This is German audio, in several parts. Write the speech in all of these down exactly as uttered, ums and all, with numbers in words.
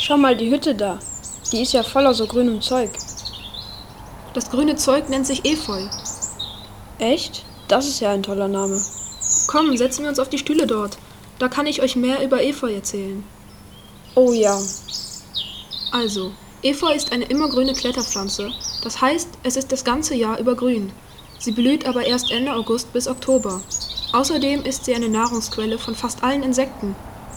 Schau mal die Hütte da. Die ist ja voller so grünem Zeug. Das grüne Zeug nennt sich Efeu. Echt? Das ist ja ein toller Name. Komm, setzen wir uns auf die Stühle dort. Da kann ich euch mehr über Efeu erzählen. Oh ja. Also, Efeu ist eine immergrüne Kletterpflanze. Das heißt, es ist das ganze Jahr über grün. Sie blüht aber erst Ende August bis Oktober. Außerdem ist sie eine Nahrungsquelle von fast allen Insekten.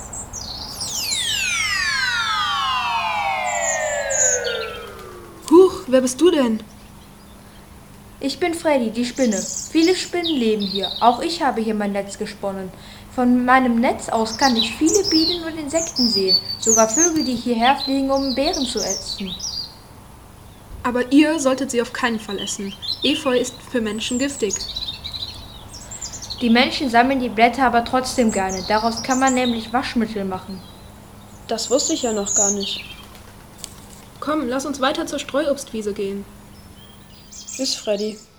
Huch, wer bist du denn? Ich bin Freddy, die Spinne. Viele Spinnen leben hier. Auch ich habe hier mein Netz gesponnen. Von meinem Netz aus kann ich viele Bienen und Insekten sehen. Sogar Vögel, die hierher fliegen, um Beeren zu essen. Aber ihr solltet sie auf keinen Fall essen. Efeu ist für Menschen giftig. Die Menschen sammeln die Blätter aber trotzdem gerne. Daraus kann man nämlich Waschmittel machen. Das wusste ich ja noch gar nicht. Komm, lass uns weiter zur Streuobstwiese gehen. Tschüss, Freddy.